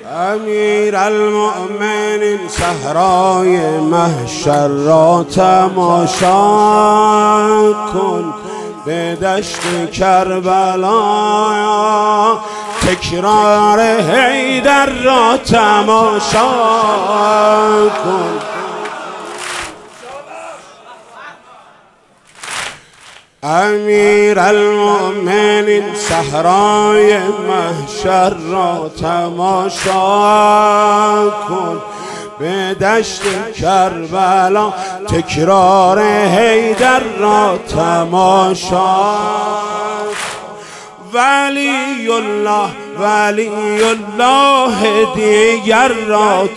امیر المؤمنین صحرای محشر را تماشا کن، به دشت کربلا تکرار حیدر را تماشا کن. امیر المؤمنین صحرای محشر را تماشا کن، به دشت کربلا تکرار حیدر را تماشا. ولی الله دیگر را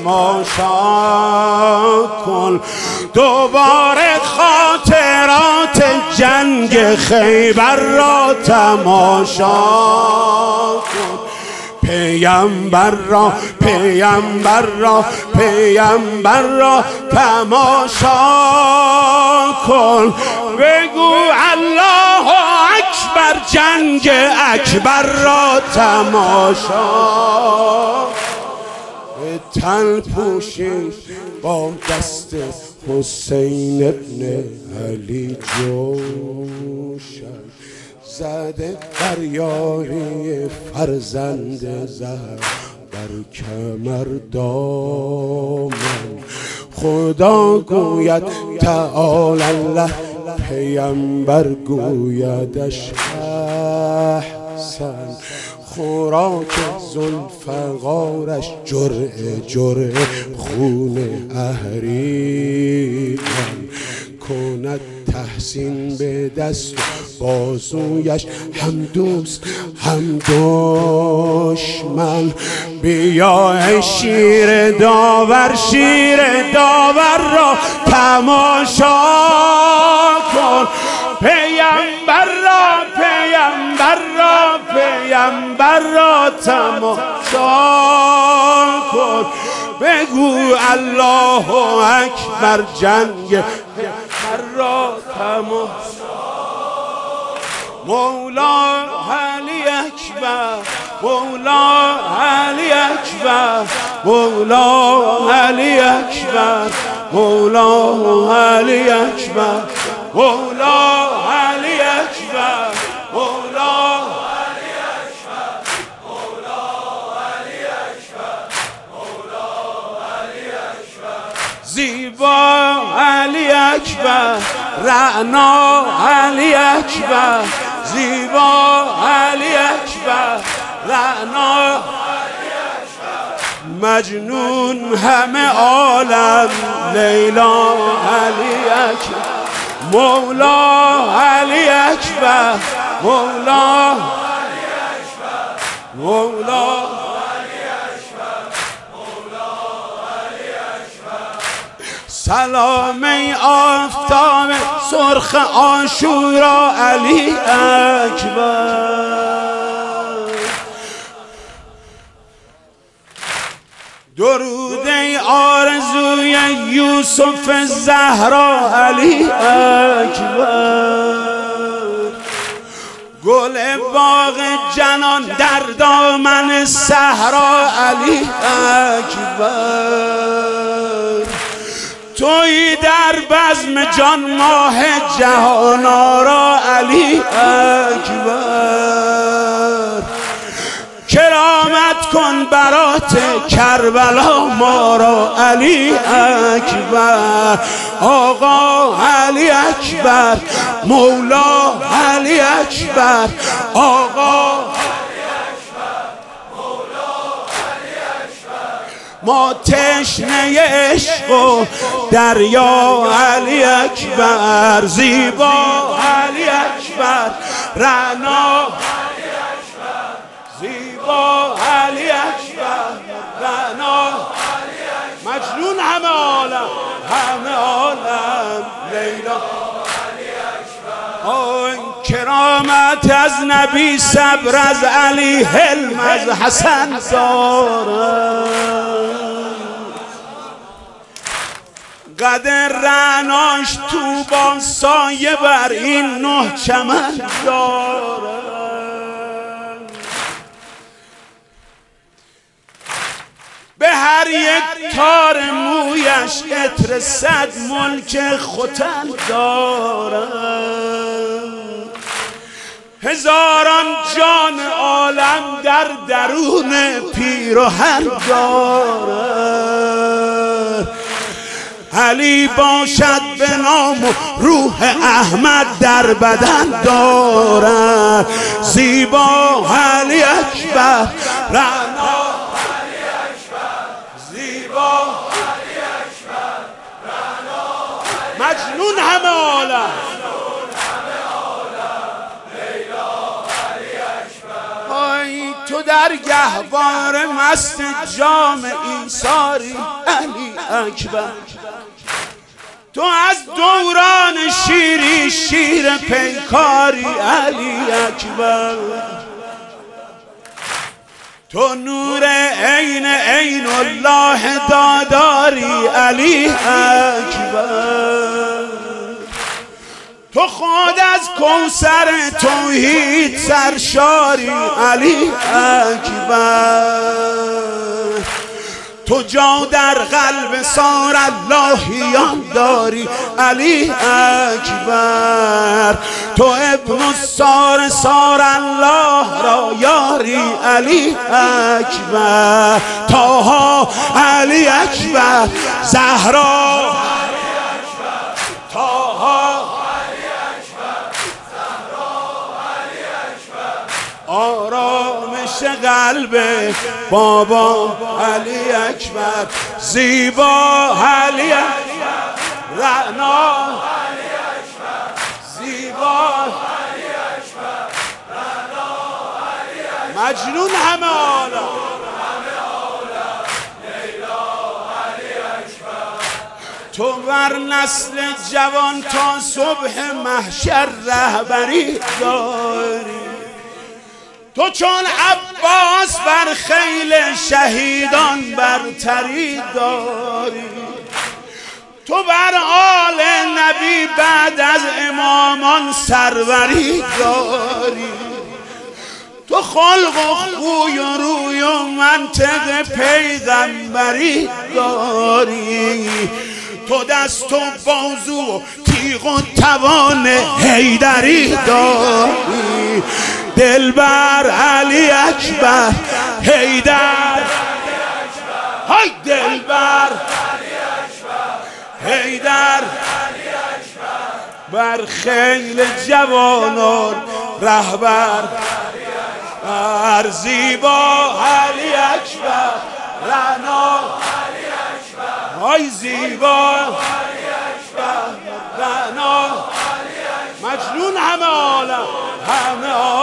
تماشا کن، دوباره خاطرات جنگ خیبر را تماشا کن. پیامبر را تماشا کن، بگو الله اکبر، جنگ اکبر را تماشا. تن پوشید با دست حسین ابن علی جوشن، زده بر یاری فرزند زهر بر کمر دامن. خدا گوید تعالی الله، پیامبر گویدش احسن. خوراک ذوالفقارش جرعه خون اهریمن. کند تحسین به دست بازویش، هم دوست هم دشمن. بیا شیر داور را تماشا کن، پیامبر را تماشا کن. بگو الله اکبر، جنگ را تماشا. مولا علی اکبر، مولا علی اکبر، مولا علی اکبر، مولا علی اکبر، مولا علی اکبر، مولا علی اکبر، مولا علی اکبر، مولا علی اکبر. زیبا علی اکبر، رعنا علی اکبر، زیبا علی اکبر، رعنا علی اکبر. مجنون همه عالم، لیلا علی اکبر، مولا علی اکبر، مولا علی اکبر، مولا علی اکبر، مولا علی اکبر. سلام ای آفتاب سرخ عاشورا علی اکبر. درود ای آرزوی یوسف زهرا علی اکبر. گل باغ جنان در دامن صحرا علی اکبر. تویی در بزم جان ماه جهان آرا علی اکبر. کرامت کن برات کربلا ما را علی اکبر. آقا علی اکبر، مولا علی اکبر، آقا علی اکبر، مولا علی اکبر. ما تشنه عشق و دریا علی اکبر. زیبا علی اکبر، رعنا علی اکبر، زیبا علی اکبر، رعنا علی اکبر. مجنون همه عالم، لیلا علی اکبر. آن کرامت از نبی، صبر از علی، حلم از حسن دارد. قد رعناش تو با سایه بر این نه چمن دارد. هر یک تار مویش عطر 100 ملک ختن دارد. هزاران جان عالم در درون پیرهن دارد. علی باشد به نام و روح احمد در بدن دارد. زیبا علی اکبر، رعنا علی اکبر، زیبا علی اکبر، رعنا مجنون همه عالم، تو در گهوار مست جام ایثاری علی اکبر. تو از دوران شیری شیر پیکاری علی اکبر. تو نور عین عین الله داداری علی اکبر. تو خود از کوثر توحید سرشاری علی اکبر. تو جا در قلب سار اللهیان داری علی اکبر. تو ابن السار سار الله را یاری علی اکبر. طه علی اکبر، زهرا آرامش قلب بابا علی اکبر. زیبا علی اکبر، رعنا علی اکبر، زیبا علی اکبر، رعنا علی اکبر، مجنون همه عالم، لیلا علی اکبر. تو بر نسل جوان تا صبح محشر رهبری داری. تو چون عباس بر خیل شهیدان برتری داری. تو بر آل نبی بعد از امامان سروری داری. تو خلق و خوی و روی و منطق پیغمبری داری. تو دست و بازو و تیغ و توان حیدری داری. دلبر علی اکبر، حیدر های دلبر حیدر. بر خیل جوانان رهبر بر زیبا علی اکبر، رعنا های زیبا رعنا مجنون همه عالم، همه عالم.